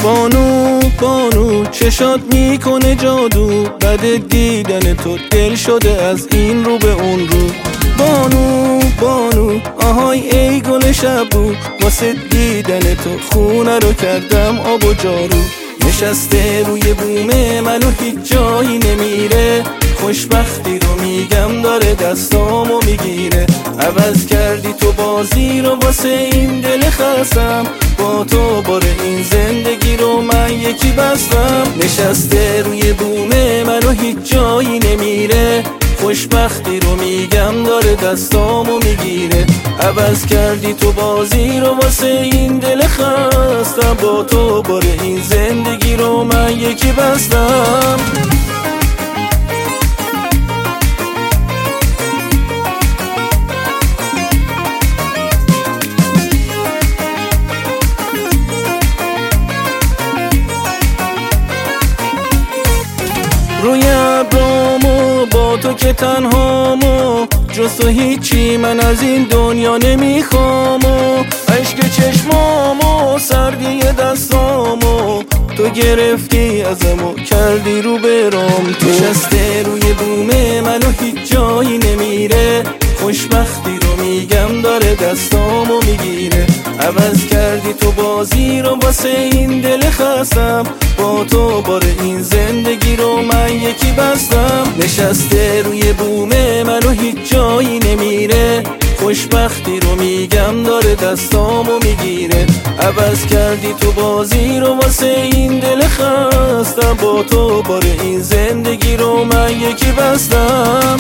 بانو بانو چشات میکنه جادو، بعد دیدن تو دل شده از این رو به اون رو. بانو بانو آهای ای گل شبو، واسه دیدن تو خونه رو کردم آب و جارو. نشسته روی بومه منو هیچ جایی نمیره، خوشبختی رو میگم داره دستامو میگیره. عوض کردی تو بازی رو واسه این دل خستم، با تو بار این زندگی رو من یکی بستم. نشسته روی بومه منو هیچ جایی نمیره، خوشبختی رو میگم داره دستامو میگیره. عوض کردی تو بازی رو واسه این دل خستم، با تو بار این زندگی رو من یکی بستم. روی ابرامو با تو که تنهامو، جز تو هیچی من از این دنیا نمیخوامو. عشق چشمامو سردی دستامو تو گرفتی ازمو کردی رو برام. تو نشسته روی بومه منو هیچ جایی نمیره، خوشبختی رو میگم داره دستامو میگیره. عوض کردی تو بازی رو واسه این دل خستم، با تو بار این زندگی رو من یکی بستم. نشسته روی بومه منو هیچ جایی نمیره، خوشبختی رو میگم داره دستامو میگیره. عوض کردی تو بازی رو واسه این دل خستم، با تو بار این زندگی رو من یکی بستم.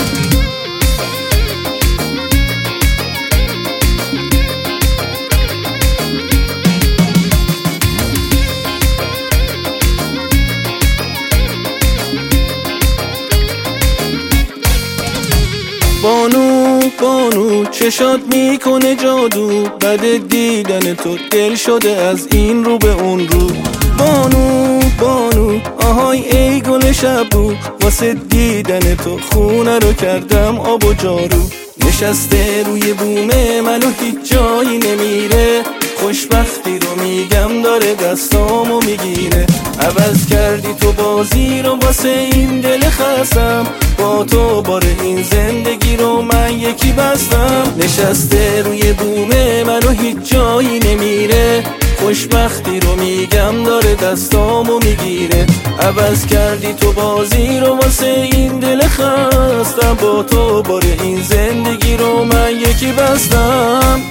بانو بانو چشات میکنه جادو، بعد دیدن تو دل شده از این رو به اون رو. بانو بانو آهای ای گل شبو، واسه دیدن تو خونه رو کردم آب و جارو. نشسته روی بومه منو هیچ جایی نمیره، خوشبختی رو میگم داره دستامو میگیره. عوض کردی تو بازی رو واسه این دل خستم، با تو بار این زندگی رو من یکی بستم. نشسته روی بومه منو هیچ جایی نمیره، خوشبختی رو میگم داره دستامو میگیره. عوض کردی تو بازی رو واسه این دل خستم، با تو بار این زندگی رو من یکی بستم.